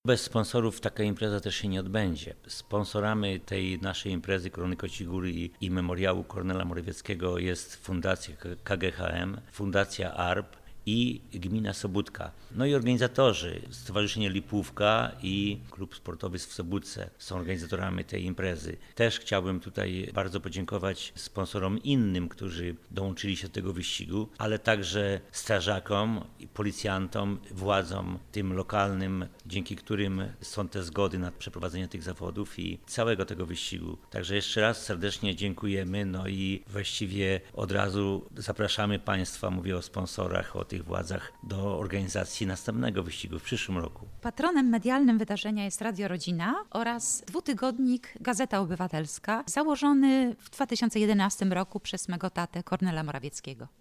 Bez sponsorów taka impreza też się nie odbędzie. Sponsorami tej naszej imprezy Korony Kociej Góry i Memoriału Kornela Morawieckiego jest Fundacja KGHM, Fundacja ARP i Gmina Sobótka. No i organizatorzy, Stowarzyszenie Lipówka i Klub Sportowy w Sobótce są organizatorami tej imprezy. Też chciałbym tutaj bardzo podziękować sponsorom innym, którzy dołączyli się do tego wyścigu, ale także strażakom, policjantom, władzom tym lokalnym, dzięki którym są te zgody na przeprowadzenie tych zawodów i całego tego wyścigu. Także jeszcze raz serdecznie dziękujemy, no i właściwie od razu zapraszamy Państwa, mówię o sponsorach, o tych władzach, do organizacji następnego wyścigu w przyszłym roku. Patronem medialnym wydarzenia jest Radio Rodzina oraz dwutygodnik Gazeta Obywatelska, założony w 2011 roku przez mego tatę Kornela Morawieckiego.